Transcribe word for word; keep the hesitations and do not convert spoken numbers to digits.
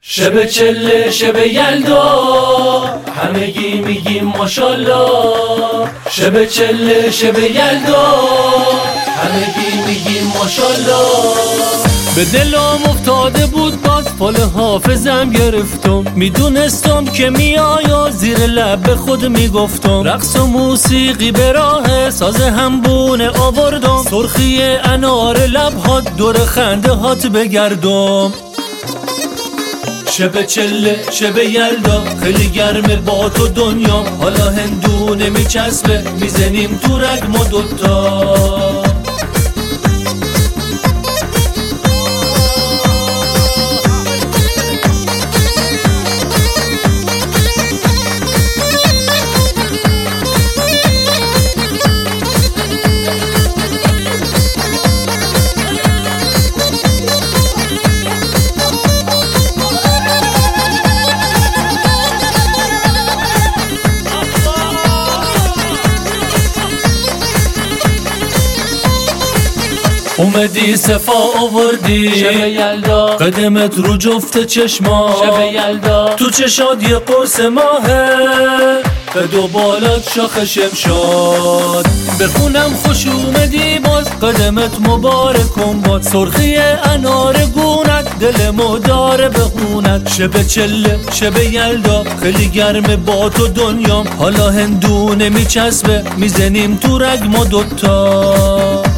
شب چله شب یلدا همگی میگیم ماشالله. شب چله شب یلدا همگی میگیم ماشالله. به دلم افتاده بود باز فال حافظم گرفتم، میدونستم که میای زیر لب به خود میگفتم. رقص و موسیقی به راه ساز همبونه آوردم، سرخی انار لبهات دور خنده هات بگردم. شب چله شب یلدا خیلی گرمه با تو دنیا، حالا هندونه میچسبه میزنیم تو رگ ما دوتا. اومدی صفا آوردی شب یلدا، قدمت رو جفت چشما شب یلدا، تو چشاد یه قرص ماهه قد و بالات شاخ شمشاد. بخونم خوش اومدی باز قدمت مبارکم باد، سرخی انار گونت دلمو داره بخونت. شب چله شب یلدا خیلی گرمه با تو دنیام، حالا هندونه میچسبه میزنیم تو رگ ما دوتا.